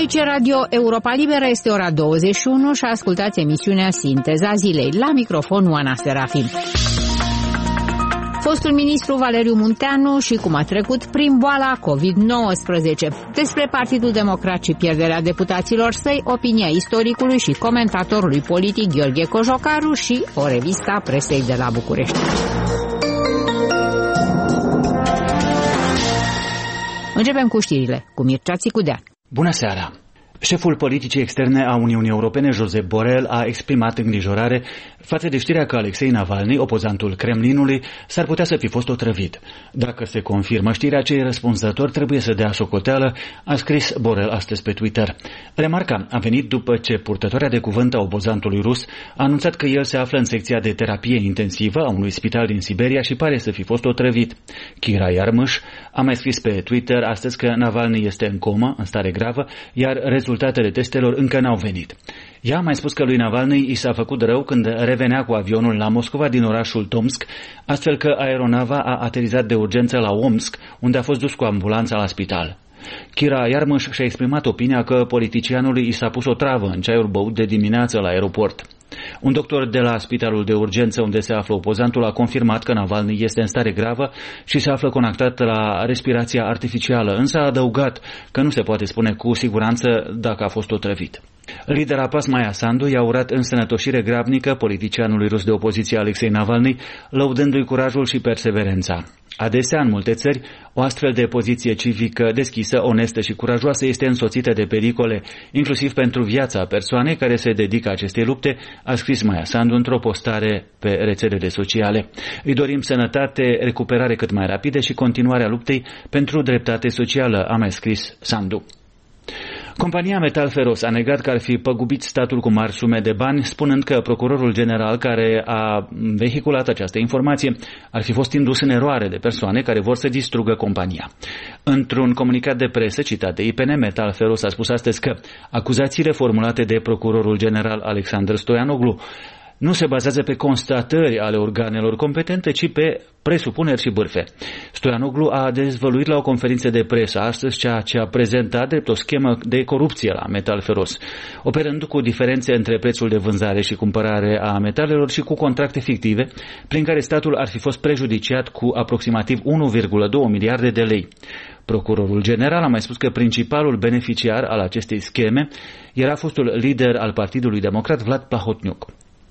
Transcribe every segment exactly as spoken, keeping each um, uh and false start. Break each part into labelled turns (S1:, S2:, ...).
S1: Aici Radio Europa Liberă, este ora douăzeci și unu și ascultați emisiunea Sinteza Zilei. La microfon Oana Serafim. Fostul ministru Valeriu Munteanu și cum a trecut prin boala covid nouăsprezece. Despre Partidul Democrat și pierderea deputaților săi, opinia istoricului și comentatorului politic Gheorghe Cojocaru și o revistă a presei de la București. Începem cu știrile, cu Mircea Țicudean.
S2: Bună seara! Șeful politicii externe a Uniunii Europene, Josep Borrell, a exprimat îngrijorare față de știrea că Alexei Navalny, opozantul Kremlinului, s-ar putea să fi fost otrăvit. Dacă se confirmă știrea, cei răspunzători trebuie să dea socoteală, a scris Borrell astăzi pe Twitter. Remarca a venit după ce purtătoarea de cuvânt a opozantului rus a anunțat că el se află în secția de terapie intensivă a unui spital din Siberia și pare să fi fost otrăvit. Kira Yarmysh a mai scris pe Twitter astăzi că Navalny este în comă, în stare gravă, iar rezultatele testelor încă n-au venit. Ea a mai spus că lui Navalny i s-a făcut rău când revenea cu avionul la Moscova din orașul Tomsk, astfel că aeronava a aterizat de urgență la Omsk, unde a fost dus cu ambulanța la spital. Kira Yarmysh și-a exprimat opinia că politicianului i s-a pus o travă în ceaiul băut de dimineață la aeroport. Un doctor de la spitalul de urgență unde se află opozantul a confirmat că Navalny este în stare gravă și se află conectat la respirația artificială, însă a adăugat că nu se poate spune cu siguranță dacă a fost otrăvit. Lidera P A S Maia Sandu i-a urat însănătoșire grabnică politicianului rus de opoziție Alexei Navalny, lăudându-i curajul și perseverența. Adesea, în multe țări, o astfel de poziție civică deschisă, onestă și curajoasă este însoțită de pericole, inclusiv pentru viața persoanei care se dedică acestei lupte, a scris Maia Sandu într-o postare pe rețelele sociale. Îi dorim sănătate, recuperare cât mai rapidă și continuarea luptei pentru dreptate socială, a mai scris Sandu. Compania Metal Feros a negat că ar fi păgubit statul cu mari sume de bani, spunând că procurorul general care a vehiculat această informație ar fi fost indus în eroare de persoane care vor să distrugă compania. Într-un comunicat de presă citat de I P N, Metal Feros a spus astăzi că acuzațiile formulate de procurorul general Alexandru Stoianoglu nu se bazează pe constatări ale organelor competente, ci pe presupuneri și bârfe. Stoianoglu a dezvăluit la o conferință de presă astăzi ceea ce a prezentat drept o schemă de corupție la Metal Feros, operând cu diferențe între prețul de vânzare și cumpărare a metalelor și cu contracte fictive, prin care statul ar fi fost prejudiciat cu aproximativ unu virgulă doi miliarde de lei. Procurorul general a mai spus că principalul beneficiar al acestei scheme era fostul lider al Partidului Democrat Vlad Plahotniuc.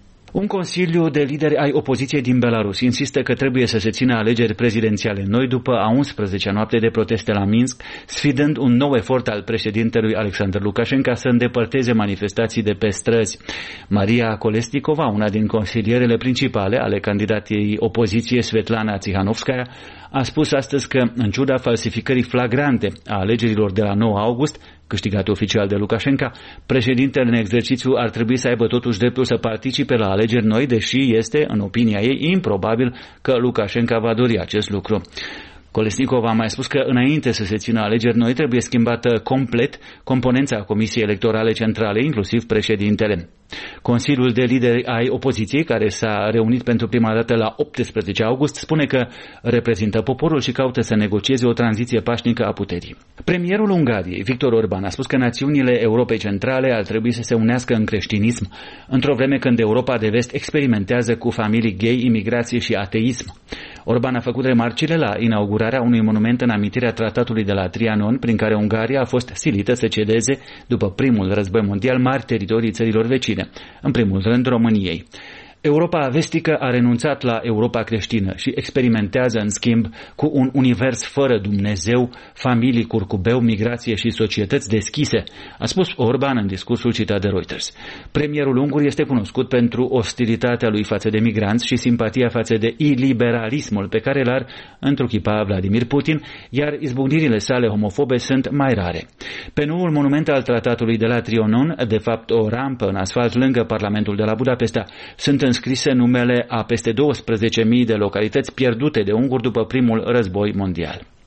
S2: Un consiliu de lideri ai opoziției din Belarus insistă că trebuie să se țină alegeri prezidențiale noi după a unsprezecea noapte de proteste la Minsk, sfidând un nou efort al președintelui Alexander Lukashenko să îndepărteze manifestații de pe străzi. Maria Kolesnikova, una din consilierele principale ale candidatei opoziției Svetlana Tsihanovskaya, a spus astăzi că, în ciuda falsificării flagrante a alegerilor de la nouă august, câștigate oficial de Lukashenko, președintele în exercițiu ar trebui să aibă totuși dreptul să participe la alegeri noi, deși este, în opinia ei, improbabil că Lukashenko va dori acest lucru. Kolesnikova a mai spus că înainte să se țină alegeri noi trebuie schimbată complet componența Comisiei Electorale Centrale, inclusiv președintele. Consiliul de lideri ai opoziției, care s-a reunit pentru prima dată la optsprezece august, spune că reprezintă poporul și caută să negocieze o tranziție pașnică a puterii. Premierul Ungariei, Viktor Orban, a spus că națiunile Europei Centrale ar trebui să se unească în creștinism, într-o vreme când Europa de Vest experimentează cu familii gay, imigrație și ateism. Orban a făcut remarcile la inaugurarea unui monument în amintirea tratatului de la Trianon, prin care Ungaria a fost silită să cedeze, după primul război mondial, mari teritorii țărilor vecine, în primul rând României. Europa vestică a renunțat la Europa creștină și experimentează, în schimb, cu un univers fără Dumnezeu, familii curcubeu, migrație și societăți deschise, a spus Orban în discursul citat de Reuters. Premierul ungur este cunoscut pentru ostilitatea lui față de migranți și simpatia față de iliberalismul pe care l-ar întruchipa Vladimir Putin, iar izbucnirile sale homofobe sunt mai rare. Pe noul monument al tratatului de la Trianon, de fapt o rampă în asfalt lângă Parlamentul de la Budapesta, sunt înscrise numele a peste douăsprezece mii de localități pierdute de unguri după primul război mondial.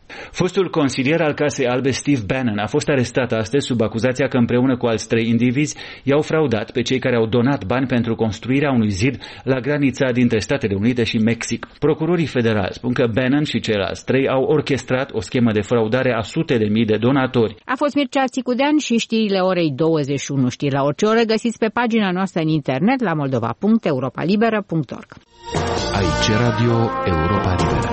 S2: Fostul consilier al Casei Albe Steve Bannon a fost arestat astăzi sub acuzația că împreună cu alți trei indivizi i-au fraudat pe cei care au donat bani pentru construirea unui zid la granița dintre Statele Unite și Mexic. Procurorii federali spun că Bannon și ceilalți trei au orchestrat o schemă de fraudare a sute de mii de donatori.
S1: A fost Mircea Țicudean și știrile orei douăzeci și unu. Știri la orice oră găsiți pe pagina noastră în internet la moldova punct europa liberă punct org.
S3: Aici Radio Europa Liberă.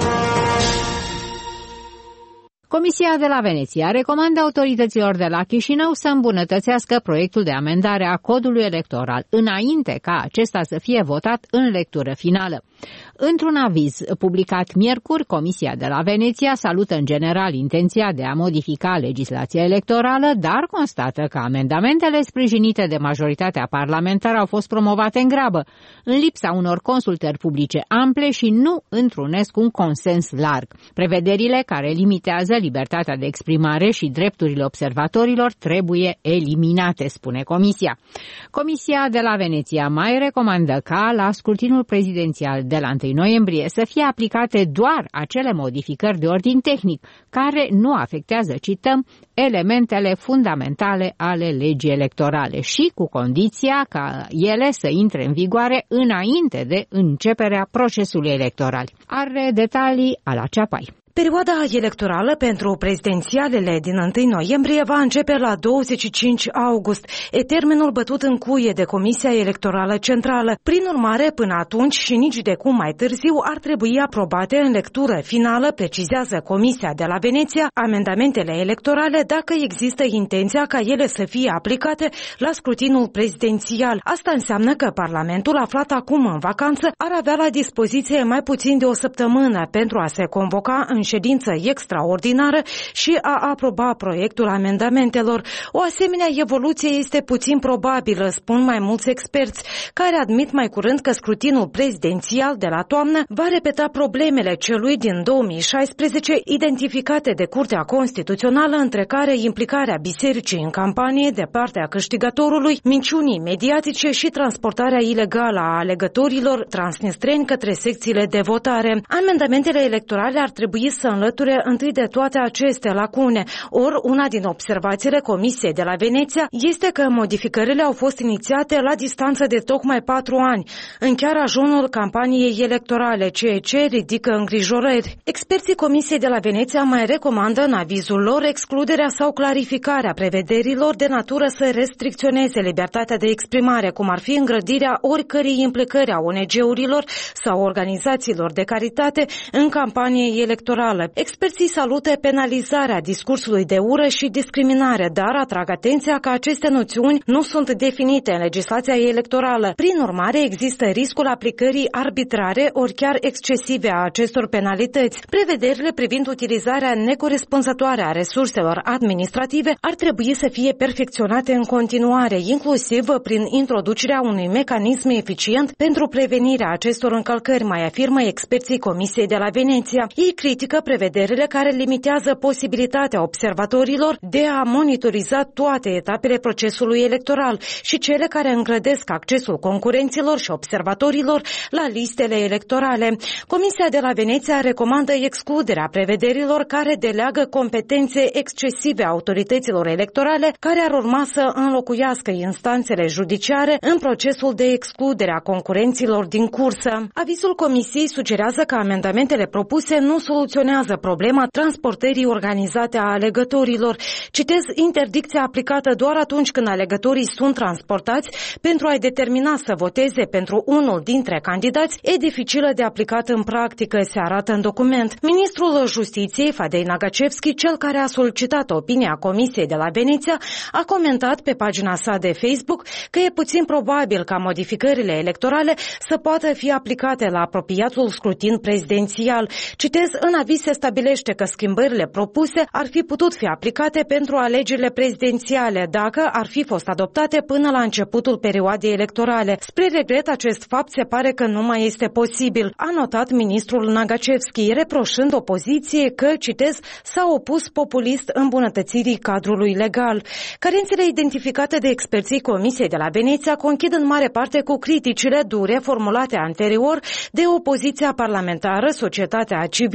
S1: Comisia de la Veneția recomandă autorităților de la Chișinău să îmbunătățească proiectul de amendare a codului electoral, înainte ca acesta să fie votat în lectură finală. Într-un aviz publicat miercuri, Comisia de la Veneția salută în general intenția de a modifica legislația electorală, dar constată că amendamentele sprijinite de majoritatea parlamentară au fost promovate în grabă, în lipsa unor consultări publice ample și nu întrunesc un consens larg. Prevederile care limitează libertatea de exprimare și drepturile observatorilor trebuie eliminate, spune Comisia. Comisia de la Veneția mai recomandă ca la scrutinul prezidențial de la întâi noiembrie să fie aplicate doar acele modificări de ordin tehnic care nu afectează, cităm, elementele fundamentale ale legii electorale și cu condiția ca ele să intre în vigoare înainte de începerea procesului electoral. Are detalii Ala Ceapai.
S4: Perioada electorală pentru prezidențialele din întâi noiembrie va începe la douăzeci și cinci august, e termenul bătut în cuie de Comisia Electorală Centrală. Prin urmare, până atunci și nici de cum mai târziu ar trebui aprobate în lectură finală, precizează Comisia de la Veneția, amendamentele electorale dacă există intenția ca ele să fie aplicate la scrutinul prezidențial. Asta înseamnă că Parlamentul, aflat acum în vacanță, ar avea la dispoziție mai puțin de o săptămână pentru a se convoca în ședință extraordinară și a aproba proiectul amendamentelor. O asemenea evoluție este puțin probabilă, spun mai mulți experți, care admit mai curând că scrutinul prezidențial de la toamnă va repeta problemele celui din două mii șaisprezece identificate de Curtea Constituțională, între care implicarea bisericii în campanie de partea câștigătorului, minciunii mediatice și transportarea ilegală a alegătorilor transnistreni către secțiile de votare. Amendamentele electorale ar trebui să înlăture întâi de toate aceste lacune. Ori una din observațiile Comisiei de la Veneția este că modificările au fost inițiate la distanță de tocmai patru ani, în chiar ajunul campaniei electorale, ceea ce ridică îngrijorări. Experții Comisiei de la Veneția mai recomandă în avizul lor excluderea sau clarificarea prevederilor de natură să restricționeze libertatea de exprimare, cum ar fi îngrădirea oricărei implicări a O N G-urilor sau organizațiilor de caritate în campanie electorală. Experții salută penalizarea discursului de ură și discriminare, dar atrag atenția că aceste noțiuni nu sunt definite în legislația electorală. Prin urmare, există riscul aplicării arbitrare ori chiar excesive a acestor penalități. Prevederile privind utilizarea necorespunzătoare a resurselor administrative ar trebui să fie perfecționate în continuare, inclusiv prin introducerea unui mecanism eficient pentru prevenirea acestor încălcări, mai afirmă experții Comisiei de la Veneția. Ei critică prevederile care limitează posibilitatea observatorilor de a monitoriza toate etapele procesului electoral și cele care îngrădesc accesul concurenților și observatorilor la listele electorale. Comisia de la Veneția recomandă excluderea prevederilor care deleagă competențe excesive a autorităților electorale care ar urma să înlocuiască instanțele judiciare în procesul de excludere a concurenților din cursă. Avizul Comisiei sugerează că amendamentele propuse nu soluționează problema transportării organizate a alegătorilor. Citez, interdicția aplicată doar atunci când alegătorii sunt transportați pentru a-i determina să voteze pentru unul dintre candidați e dificilă de aplicat în practică, se arată în document. Ministrul Justiției, Fadei Nagacevski, cel care a solicitat opinia Comisiei de la Veneția, a comentat pe pagina sa de Facebook că e puțin probabil ca modificările electorale să poată fi aplicate la apropiatul scrutin prezidențial. Citez, în aviz se stabilește că schimbările propuse ar fi putut fi aplicate pentru alegerile prezidențiale dacă ar fi fost adoptate până la începutul perioadei electorale. Spre regret, acest fapt se pare că nu mai este posibil, a notat ministrul Nagacevski, reproșând opoziției că, citez, s-a opus populist îmbunătățirii cadrului legal. Carențele identificate de experții Comisiei de la Veneția conchid în mare parte cu criticile dure formulate anterior de opoziția parlamentară, societatea civilă, iar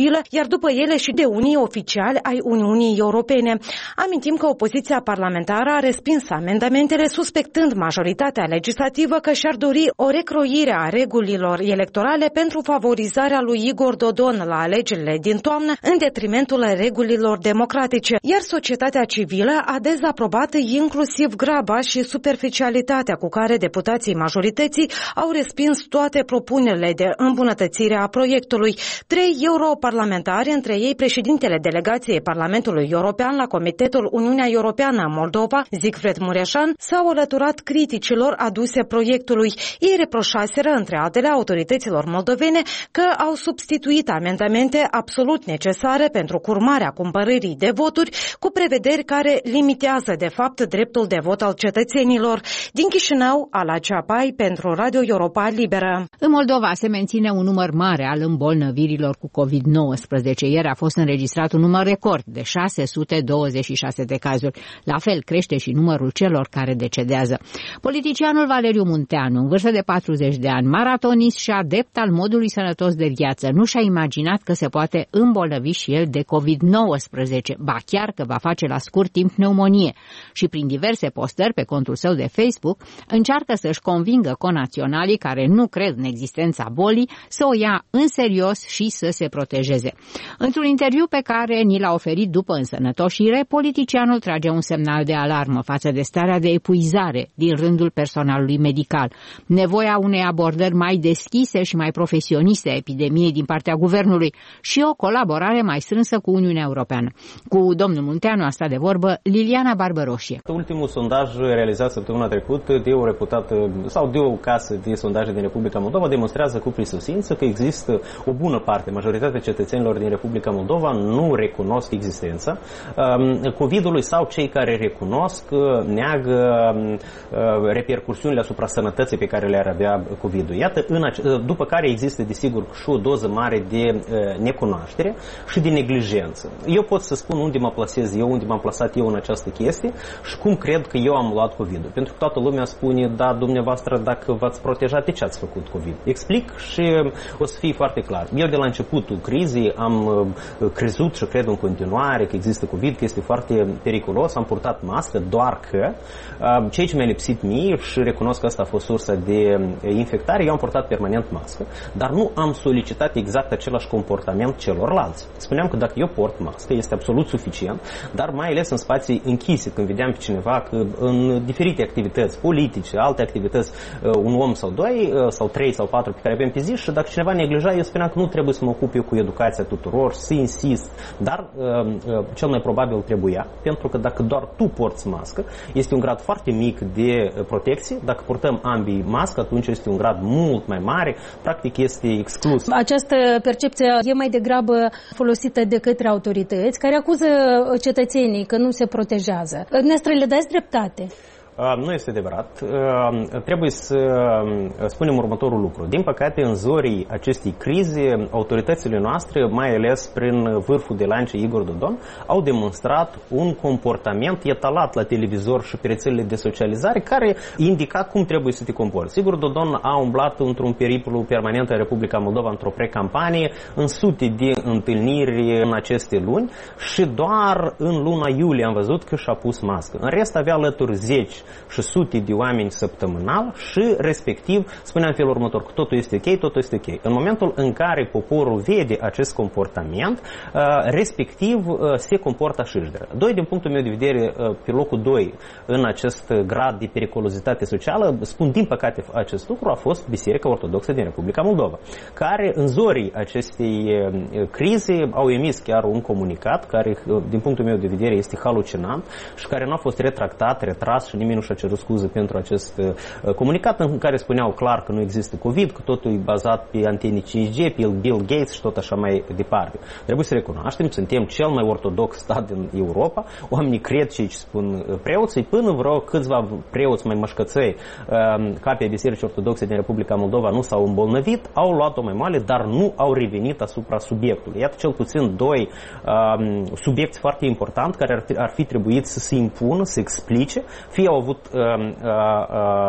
S4: iar după ele și de unii oficiali ai Uniunii Europene. Amintim că opoziția parlamentară a respins amendamentele suspectând majoritatea legislativă că și-ar dori o recroire a regulilor electorale pentru favorizarea lui Igor Dodon la alegerile din toamnă în detrimentul regulilor democratice, iar societatea civilă a dezaprobat inclusiv graba și superficialitatea cu care deputații majorității au respins toate propunerile de îmbunătățire a proiectului. Trei europarlamentari, între ei președintele delegației Parlamentului European la Comitetul Uniunea Europeană-Moldova, Siegfried Mureșan, s-au alăturat criticilor aduse proiectului. Ei reproșaseră, între altele, autorităților moldovene că au substituit amendamente absolut necesare pentru curmarea cumpărării de voturi cu prevederi care limitează, de fapt, dreptul de vot al cetățenilor. Din Chișinău, Ala Ceapai pentru Radio Europa Liberă.
S1: În Moldova se menține un număr mare al îmbolnăvirilor cu covid nouăsprezece. Ieri a fost înregistrat un număr record de șase sute douăzeci și șase de cazuri. La fel crește și numărul celor care decedează. Politicianul Valeriu Munteanu, în vârstă de patruzeci de ani, maratonist și adept al modului sănătos de viață, nu și-a imaginat că se poate îmbolnăvi și el de covid nouăsprezece, ba chiar că va face la scurt timp pneumonie. Și prin diverse postări pe contul său de Facebook încearcă să-și convingă conaționalii care nu cred în existența bolii să o ia în serios și să se protejeze. Într-un interviu pe care ni l-a oferit după însănătoșire, politicianul trage un semnal de alarmă față de starea de epuizare din rândul personalului medical, nevoia unei abordări mai deschise și mai profesioniste a epidemiei din partea guvernului și o colaborare mai strânsă cu Uniunea Europeană. Cu domnul Munteanu a stat de vorbă Liliana Barbăroșie.
S5: Ultimul sondaj realizat săptămâna trecută de o reputată sau de o casă de sondaje din Republica Moldova demonstrează cu prisosință că există o bună parte, majoritatea cetățenilor din Republica Moldova nu recunosc existența COVID-ului sau cei care recunosc neagă repercursiunile asupra sănătății pe care le-ar avea COVID-ul. Iată, în ace- după care există desigur și o doză mare de necunoaștere și de neglijență. Eu pot să spun unde mă plasez eu, unde m-am plasat eu în această chestie și cum cred că eu am luat COVID-ul. Pentru că toată lumea spune, da, dumneavoastră, dacă v-ați protejat, de ce ați făcut COVID? Explic și o să fie foarte clar. Eu de la începutul crizei am crezut și cred în continuare că există COVID, că este foarte periculos, am purtat mască, doar că ceea ce mi-a lipsit mie și recunosc că asta a fost sursa de infectare, eu am purtat permanent mască, dar nu am solicitat exact același comportament celorlalți. Spuneam că dacă eu port mască, este absolut suficient, dar mai ales în spații închise, când vedeam pe cineva că în diferite activități politice, alte activități, un om sau doi, sau trei sau patru pe care avem pe zi și dacă cineva neglija, eu spuneam că nu trebuie să mă ocup eu cu educația tuturor, să insist, dar cel mai probabil trebuia, pentru că dacă doar tu porți mască, este un grad foarte mic de protecție, dacă purtăm ambii mască, atunci este un grad mult mai mare, practic este exclus.
S6: Această percepție e mai degrabă folosită de către autorități care acuză cetățenii că nu se protejează. Dumneavoastră le dați dreptate?
S5: Nu este adevărat. Trebuie să spunem următorul lucru. Din păcate, în zorii acestei crize, autoritățile noastre, mai ales prin vârful de lance Igor Dodon, au demonstrat un comportament etalat la televizor și pe rețelele de socializare care indica cum trebuie să te comporți. Igor Dodon a umblat într-un periplu permanent în Republica Moldova, într-o precampanie, în sute de întâlniri în aceste luni și doar în luna iulie am văzut că și-a pus mască. În rest avea alături zeci și sute de oameni săptămânal și respectiv spunea în felul următor că totul este ok, totul este ok. În momentul în care poporul vede acest comportament, respectiv se comportă așa și de. Doi, din punctul meu de vedere, pe locul doi în acest grad de periculozitate socială, spun din păcate acest lucru, a fost Biserica Ortodoxă din Republica Moldova, care în zorii acestei crize au emis chiar un comunicat care, din punctul meu de vedere, este halucinant și care nu a fost retractat, retras și nimeni nu și-a cerut scuze pentru acest uh, comunicat în care spuneau clar că nu există COVID, că totul e bazat pe antene cinci G, pe Bill Gates și tot așa mai departe. Trebuie să recunoaștem, suntem cel mai ortodox stat din Europa, oamenii cred ceea ce spun preoții, până vreo câțiva preoți mai mășcățăi uh, ca pe Bisericii Ortodoxe din Republica Moldova nu s-au îmbolnăvit, au luat-o mai moale, dar nu au revenit asupra subiectului. Iată cel puțin doi uh, subiecti foarte importanti care ar, ar fi trebuit să se impună, să explice, fie au avut uh, uh, uh,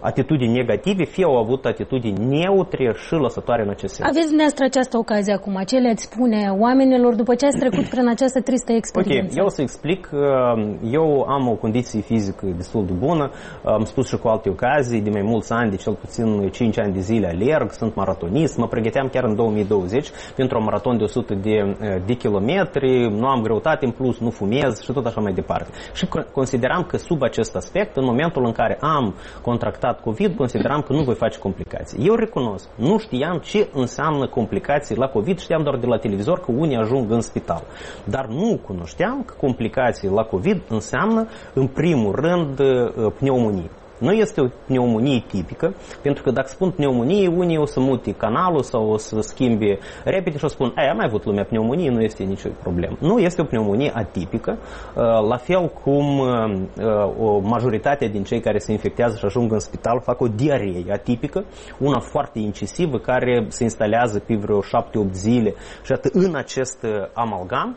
S5: atitudini negative, fie au avut atitudini neutre și lăsătoare în acest sens.
S6: Aveți dumneavoastră această ocazie acum, ce le-ați spune oamenilor după ce ați trecut prin această tristă experiență?
S5: Ok, eu o să explic. Eu am o condiție fizică destul de bună, am spus și cu alte ocazii, de mai mulți ani, de cel puțin cinci ani de zile alerg, sunt maratonist, mă pregăteam chiar în două mii douăzeci pentru un maraton de o sută de, de kilometri, nu am greutate în plus, nu fumez și tot așa mai departe. Și consideram că sub acest aspect, în momentul în care am contractat COVID, consideram că nu voi face complicații. Eu recunosc, nu știam ce înseamnă complicații la COVID, știam doar de la televizor că unii ajung în spital. Dar nu cunoșteam că complicații la COVID înseamnă, în primul rând, pneumonie. Nu este o pneumonie tipică, pentru că dacă spun pneumonie, unii o să mute canalul sau o să schimbe repede și o spun, ai, am mai avut lumea pneumonie, nu este nicio problemă. Nu, este o pneumonie atipică, la fel cum o majoritate din cei care se infectează și ajung în spital fac o diaree atipică, una foarte incisivă, care se instalează pe vreo șapte opt zile și atât în acest amalgam,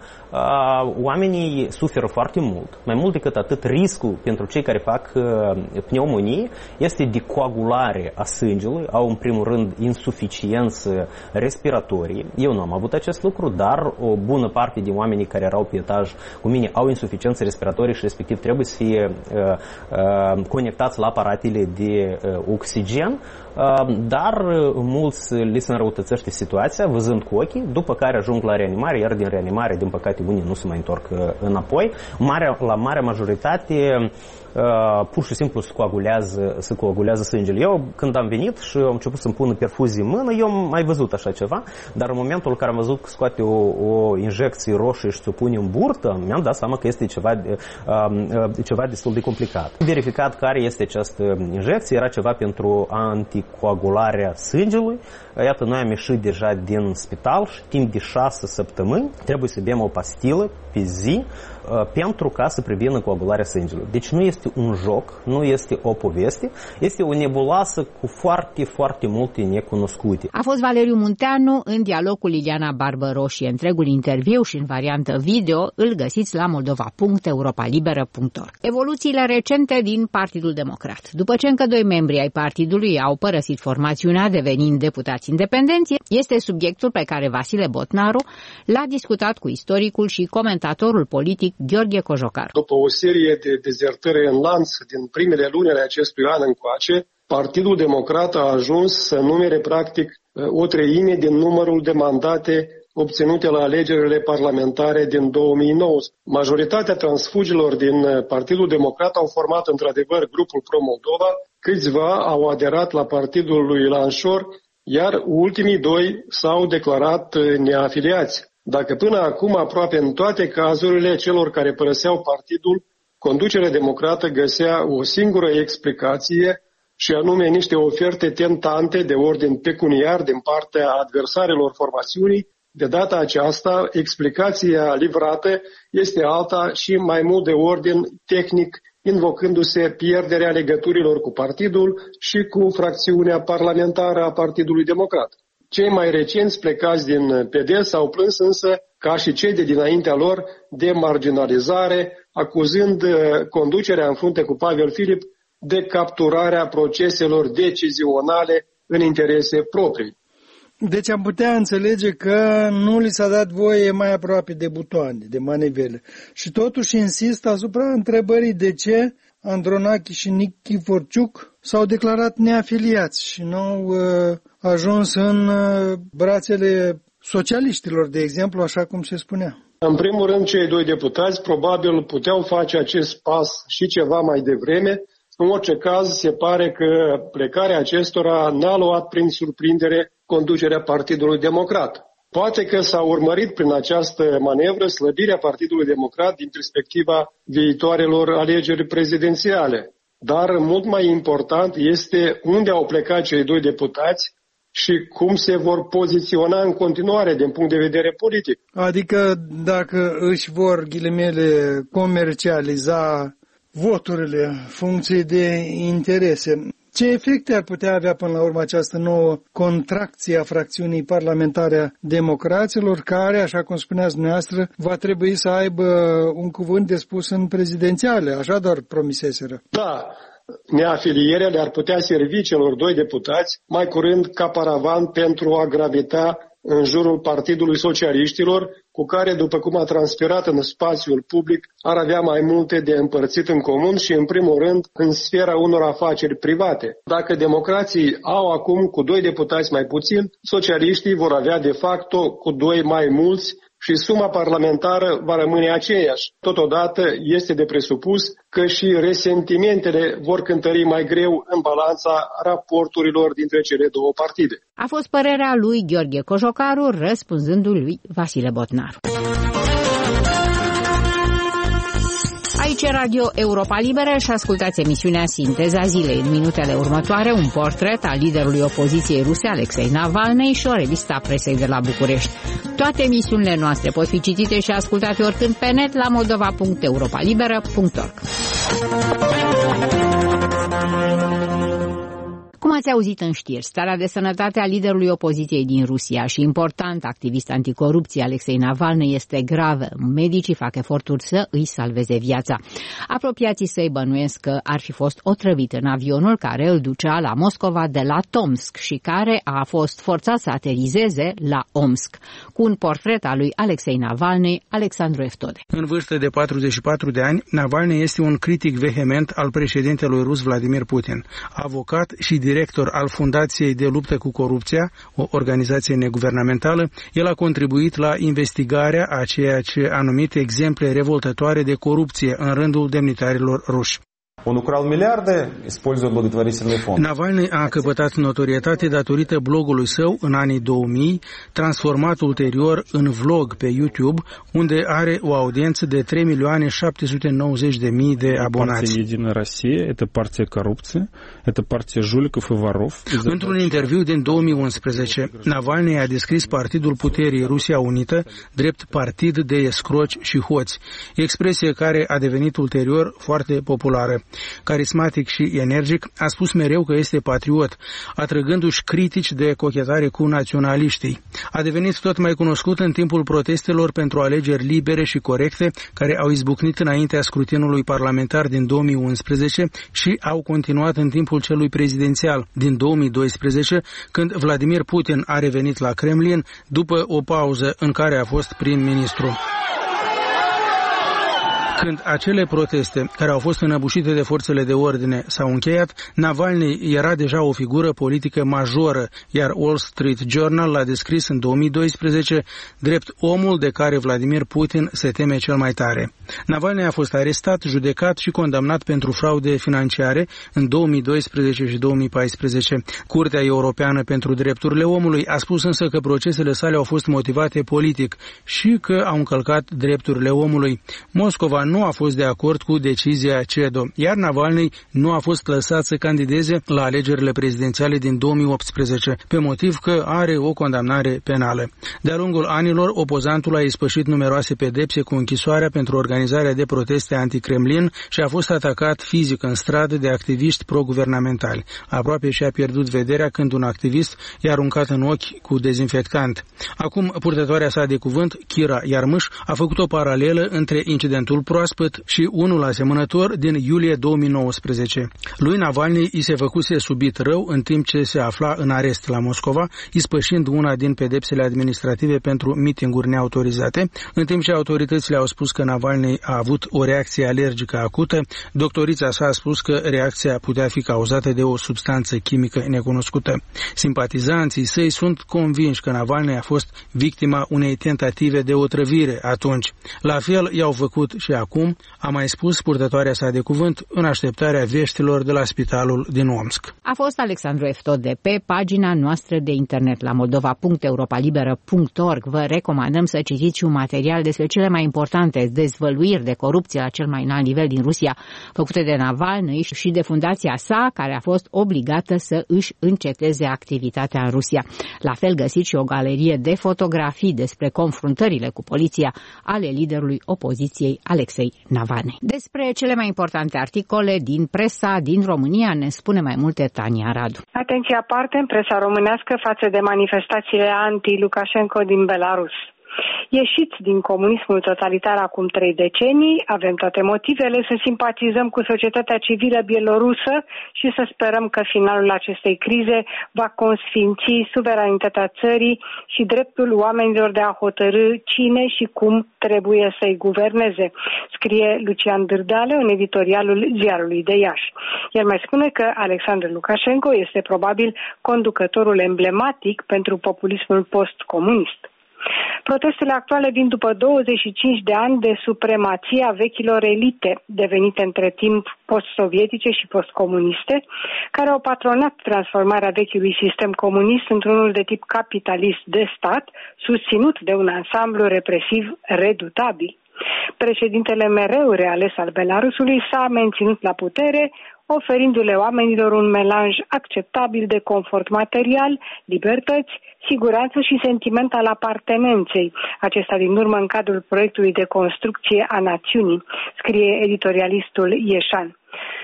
S5: oamenii suferă foarte mult. Mai mult decât atât, riscul pentru cei care fac pneumonie este de coagulare a sângelui, au în primul rând insuficiență respiratorie. Eu nu am avut acest lucru, dar o bună parte din oamenii care erau pe etaj cu mine au insuficiență respiratorie și respectiv trebuie să fie uh, uh, conectați la aparatele de uh, oxigen, uh, dar uh, mulți li se înrăutățește situația văzând cu ochii, după care ajung la reanimare, iar din reanimare, din păcate, unii nu se mai întorc uh, înapoi. Marea, la marea majoritate Uh, pur și simplu se coagulează, se coagulează sângele. Eu, când am venit și am început să-mi pună perfuzii în mână, eu am mai văzut așa ceva, dar în momentul în care am văzut că scoate o, o injecție roșie și ți-o pune în burtă, mi-am dat seama că este ceva, de, uh, ceva destul de complicat. Am verificat care este această injecție, era ceva pentru anticoagularea sângelui. Iată, noi am ieșit deja din spital și timp de șase săptămâni trebuie să bem o pastilă pe zi pentru ca să prevină coagularea sângelui. Deci nu este un joc, nu este o poveste, este o nebuloasă cu foarte, foarte multe necunoscute.
S1: A fost Valeriu Munteanu în dialog cu Liliana Barbăro și întregul interviu și în variantă video îl găsiți la moldova punct europa liberă punct org. Evoluțiile recente din Partidul Democrat. După ce încă doi membri ai partidului au părăsit formațiunea devenind deputați independenți, este subiectul pe care Vasile Botnaru l-a discutat cu istoricul și comentatorul politic Gheorghe Cojocaru.
S7: După o serie de dezertări în lanț din primele luni ale acestui an încoace, Partidul Democrat a ajuns să numere practic o treime din numărul de mandate obținute la alegerile parlamentare din două mii nouăsprezece. Majoritatea transfugilor din Partidul Democrat au format într-adevăr grupul Pro-Moldova, câțiva au aderat la partidul lui Lanșor, iar ultimii doi s-au declarat neafiliați. Dacă până acum, aproape în toate cazurile celor care părăseau partidul, conducerea democrată găsea o singură explicație, și anume niște oferte tentante de ordin pecuniar din partea adversarilor formațiunii, de data aceasta explicația livrată este alta și mai mult de ordin tehnic, invocându-se pierderea legăturilor cu partidul și cu fracțiunea parlamentară a Partidului Democrat. Cei mai recenți plecați din P D s-au plâns însă, ca și cei de dinaintea lor, de marginalizare, acuzând conducerea în frunte cu Pavel Filip de capturarea proceselor decizionale în interese proprii.
S8: Deci am putea înțelege că nu li s-a dat voie mai aproape de butoane, de manivele. Și totuși insist asupra întrebării de ce Andronache și Nichiforciuc s-au declarat neafiliați și nu au uh, ajuns în uh, brațele socialiștilor, de exemplu, așa cum se spunea.
S7: În primul rând, cei doi deputați probabil puteau face acest pas și ceva mai devreme. În orice caz, se pare că plecarea acestora n-a luat prin surprindere conducerea Partidului Democrat. Poate că s-a urmărit prin această manevră slăbirea Partidului Democrat din perspectiva viitoarelor alegeri prezidențiale. Dar mult mai important este unde au plecat cei doi deputați și cum se vor poziționa în continuare din punct de vedere politic.
S8: Adică dacă își vor, ghilimele, comercializa voturile în funcție de interese. Ce efecte ar putea avea până la urmă această nouă contracție a fracțiunii parlamentare a democraților, care, așa cum spuneați dumneavoastră, va trebui să aibă un cuvânt de spus în prezidențiale, așa doar promiseseră?
S7: Da, neafilierea le-ar putea servi celor doi deputați mai curând ca paravan pentru a gravita în jurul Partidului Socialiștilor, cu care, după cum a transpirat în spațiul public, ar avea mai multe de împărțit în comun și, în primul rând, în sfera unor afaceri private. Dacă democrații au acum cu doi deputați mai puțin, socialiștii vor avea de facto cu doi mai mulți și suma parlamentară va rămâne aceeași. Totodată este de presupus că și resentimentele vor cântări mai greu în balanța raporturilor dintre cele două partide.
S1: A fost părerea lui Gheorghe Cojocaru, răspunzându-i lui Vasile Botnaru. Aici Radio Europa Liberă și ascultați emisiunea Sinteza Zilei. În minutele următoare, un portret al liderului opoziției ruse, Alexei Navalny, și o revistă a presei de la București. Toate emisiunile noastre pot fi citite și ascultate oricând pe net la moldova punct europa liberă punct org. Cum ați auzit în știri, starea de sănătate a liderului opoziției din Rusia și important activist anticorupție Alexei Navalny este gravă. Medicii fac eforturi să îi salveze viața. Apropiații săi bănuiesc că ar fi fost otrăvit în avionul care îl ducea la Moscova de la Tomsk și care a fost forțat să aterizeze la Omsk. Cu un portret al lui Alexei Navalny, Alexandru Eftode.
S9: În vârstă de patruzeci și patru de ani, Navalny este un critic vehement al președintelui rus Vladimir Putin, avocat și director al Fundației de Luptă cu Corupția, o organizație neguvernamentală. El a contribuit la investigarea a ceea ce a numit exemple revoltătoare de corupție în rândul demnitarilor ruși. Navalny a căpătat notorietate datorită blogului său în anii două mii, transformat ulterior în vlog pe YouTube, unde are o audiență de trei milioane șapte sute nouăzeci de mii de abonați. Într-un interviu din două mii unsprezece, Navalny a descris Partidul Puterii Rusia Unită drept partid de escroci și hoți, expresie care a devenit ulterior foarte populară. Carismatic și energic, a spus mereu că este patriot, atrăgându-și critici de cochetare cu naționaliștii. A devenit tot mai cunoscut în timpul protestelor pentru alegeri libere și corecte, care au izbucnit înaintea scrutinului parlamentar din două mii unsprezece și au continuat în timpul celui prezidențial din două mii doisprezece, când Vladimir Putin a revenit la Kremlin după o pauză în care a fost prim-ministru. Când acele proteste, care au fost înăbușite de forțele de ordine, s-au încheiat, Navalny era deja o figură politică majoră, iar Wall Street Journal l-a descris în două mii doisprezece drept omul de care Vladimir Putin se teme cel mai tare. Navalny a fost arestat, judecat și condamnat pentru fraude financiare în două mii doisprezece și două mii paisprezece. Curtea Europeană pentru Drepturile Omului a spus însă că procesele sale au fost motivate politic și că au încălcat drepturile omului. Moscova nu a fost de acord cu decizia C E D O, iar Navalny nu a fost lăsat să candideze la alegerile prezidențiale din două mii optsprezece, pe motiv că are o condamnare penală. De-a lungul anilor, opozantul a ispășit numeroase pedepse cu închisoarea pentru organizarea de proteste anti-Kremlin și a fost atacat fizic în stradă de activiști pro-guvernamentali. Aproape și-a pierdut vederea când un activist i-a aruncat în ochi cu dezinfectant. Acum, purtătoarea sa de cuvânt, Kira Yarmysh, a făcut o paralelă între incidentul proaspăt și unul asemănător din iulie două mii nouăsprezece. Lui Navalny i se făcuse subit rău în timp ce se afla în arest la Moscova, ispășind una din pedepsele administrative pentru mitinguri neautorizate. În timp ce autoritățile au spus că Navalny a avut o reacție alergică acută, doctorița sa a spus că reacția putea fi cauzată de o substanță chimică necunoscută. Simpatizanții săi sunt convinși că Navalny a fost victima unei tentative de otrăvire atunci. La fel i-au făcut și acum, a mai spus purtătoarea sa de cuvânt în așteptarea veștilor de la spitalul din Omsk.
S1: A fost Alexandru Eftode pe pagina noastră de internet la moldova punct europa liberă punct org. Vă recomandăm să citiți un material despre cele mai importante dezvăluiri de corupție la cel mai înalt nivel din Rusia, făcute de Navalny și de fundația sa, care a fost obligată să își înceteze activitatea în Rusia. La fel găsiți și o galerie de fotografii despre confruntările cu poliția ale liderului opoziției Alexei Navalny. Despre cele mai importante articole din presa din România ne spune mai multe Tania Radu.
S10: Atenție aparte în presa românească față de manifestațiile anti-Lukashenko din Belarus. Ieșiți din comunismul totalitar acum trei decenii, avem toate motivele să simpatizăm cu societatea civilă bielorusă și să sperăm că finalul acestei crize va consfinți suveranitatea țării și dreptul oamenilor de a hotărî cine și cum trebuie să-i guverneze, scrie Lucian Dârdală în editorialul Ziarului de Iași. El mai spune că Alexandru Lukashenko este probabil conducătorul emblematic pentru populismul postcomunist. Protestele actuale vin după douăzeci și cinci de ani de supremație a vechilor elite, devenite între timp post-sovietice și postcomuniste, care au patronat transformarea vechiului sistem comunist într-unul de tip capitalist de stat, susținut de un ansamblu represiv redutabil. Președintele mereu reales al Belarusului s-a menținut la putere, oferindu-le oamenilor un melanj acceptabil de confort material, libertăți, siguranță și sentiment al apartenenței, acesta din urmă în cadrul proiectului de construcție a națiunii, scrie editorialistul Ieșan.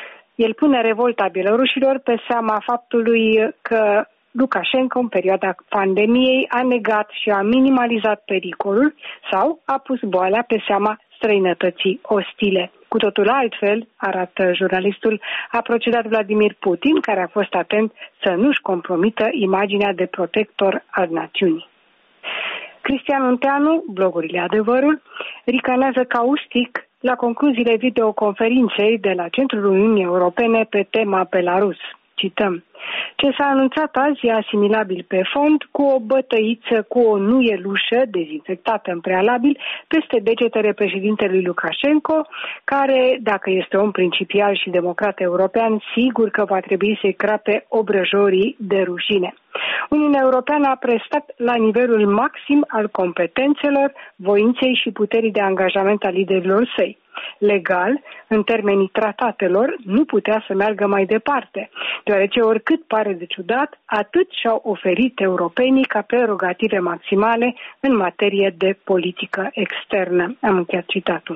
S10: El pune revolta bielorușilor pe seama faptului că Lukashenko, în perioada pandemiei, a negat și a minimalizat pericolul sau a pus boala pe seama străinătății ostile. Cu totul altfel, arată jurnalistul, a procedat Vladimir Putin, care a fost atent să nu-și compromită imaginea de protector al națiunii. Cristian Munteanu, blogurile Adevărul, ricanează caustic la concluziile videoconferinței de la Centrul Uniunii Europene pe tema Belarus. Cităm: ce s-a anunțat azi e asimilabil pe fond cu o bătăiță cu o nuielușă dezinfectată în prealabil peste degetele președintelui Lukashenko, care, dacă este om principial și democrat european, sigur că va trebui să-i crape obrăjorii de rușine. Uniunea Europeană a prestat la nivelul maxim al competențelor, voinței și puterii de angajament a liderilor săi. Legal, în termenii tratatelor, nu putea să meargă mai departe, deoarece oricât pare de ciudat, atât și-au oferit europenii ca prerogative maximale în materie de politică externă. Am încheiat citatul.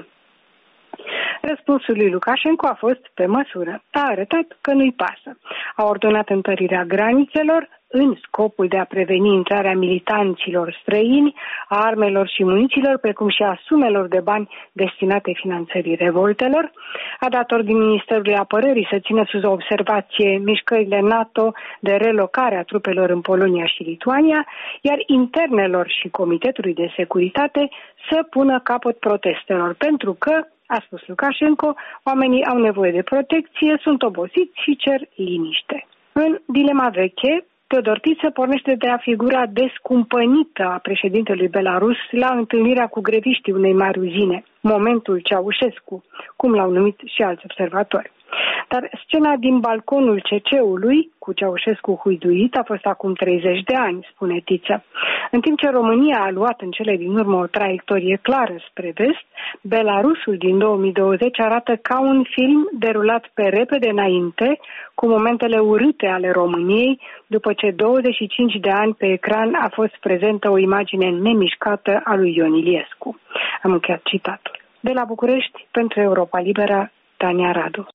S10: Răspunsul lui Lukashenko a fost pe măsură. A arătat că nu-i pasă. A ordonat întărirea granițelor în scopul de a preveni intrarea militanților străini, a armelor și muniților, precum și a sumelor de bani destinate finanțării revoltelor. A dat ordin Ministerului Apărării să țină sub observație mișcările NATO de relocare a trupelor în Polonia și Lituania, iar internelor și Comitetului de Securitate să pună capăt protestelor, pentru că, a spus Lukashenko, oamenii au nevoie de protecție, sunt obosiți și cer liniște. În dilema veche, Teodor Tiță pornește de a figura descumpănită a președintelui Belarus la întâlnirea cu greviștii unei mari uzine, momentul Ceaușescu, cum l-au numit și alți observatori. Dar scena din balconul C C-ului, cu Ceaușescu huiduit, a fost acum treizeci de ani, spune Tiță. În timp ce România a luat în cele din urmă o traiectorie clară spre vest, Belarusul din două mii douăzeci arată ca un film derulat pe repede înainte, cu momentele urâte ale României, după ce douăzeci și cinci de ani pe ecran a fost prezentă o imagine nemișcată a lui Ion Iliescu. Am încheiat citatul. De la București, pentru Europa Liberă, Tania Radu.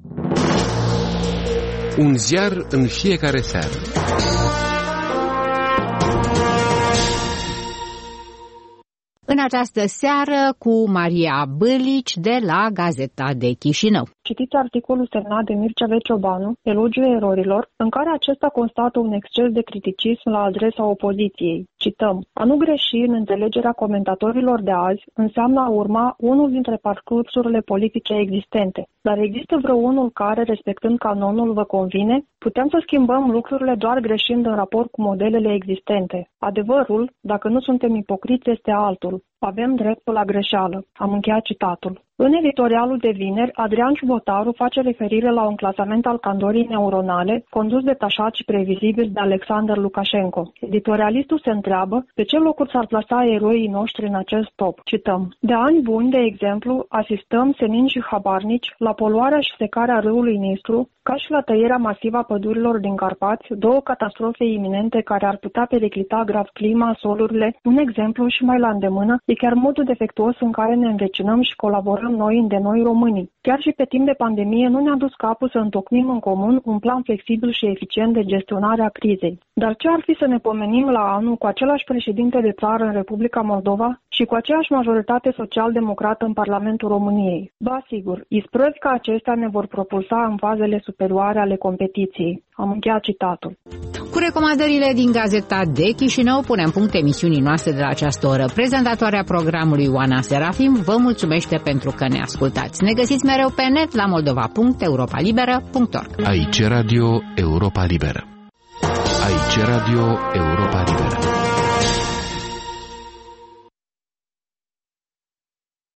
S3: Un ziar în fiecare seară.
S1: În această seară cu Maria Bâlici de la Gazeta de Chișinău.
S11: Citiți articolul semnat de Mircea V. Ciobanu, Elogiul erorilor, în care acesta constată un exces de criticism la adresa opoziției. Cităm: a nu greși în înțelegerea comentatorilor de azi înseamnă a urma unul dintre parcursurile politice existente. Dar există vreo unul care, respectând canonul, vă convine? Putem să schimbăm lucrurile doar greșind în raport cu modelele existente. Adevărul, dacă nu suntem ipocriți, este altul. Avem dreptul la greșeală. Am încheiat citatul. În editorialul de vineri, Adrian Ciubotaru face referire la un clasament al candorii neuronale condus detașat și previzibil de Alexander Lukashenko. Editorialistul se întreabă pe ce locuri s-ar plasa eroii noștri în acest top. Cităm: de ani buni, de exemplu, asistăm senini și habarnici la poluarea și secarea râului Nistru, ca și la tăierea masivă a pădurilor din Carpați, două catastrofe iminente care ar putea periclita grav clima, solurile. Un exemplu și mai la îndemână e chiar modul defectuos în care ne învecinăm și colaborăm spuneam noi de noi românii. Chiar și pe timp de pandemie nu ne-a dus capul să întocmim în comun un plan flexibil și eficient de gestionare a crizei. Dar ce ar fi să ne pomenim la anul cu același președinte de țară în Republica Moldova și cu aceeași majoritate social-democrată în Parlamentul României? Ba sigur, isprăvi ca acestea ne vor propulsa în fazele superioare ale competiției. Am încheiat citatul.
S1: Cu recomandările din Gazeta de Chișinău punem punct emisiunii noastre de la această oră. Prezentatoarea programului Oana Serafim vă mulțumește pentru că ne ascultați. Ne găsiți mereu pe net la moldova punct europa liberă punct org.
S3: Aici Radio Europa Liberă. Aici Radio Europa Liberă.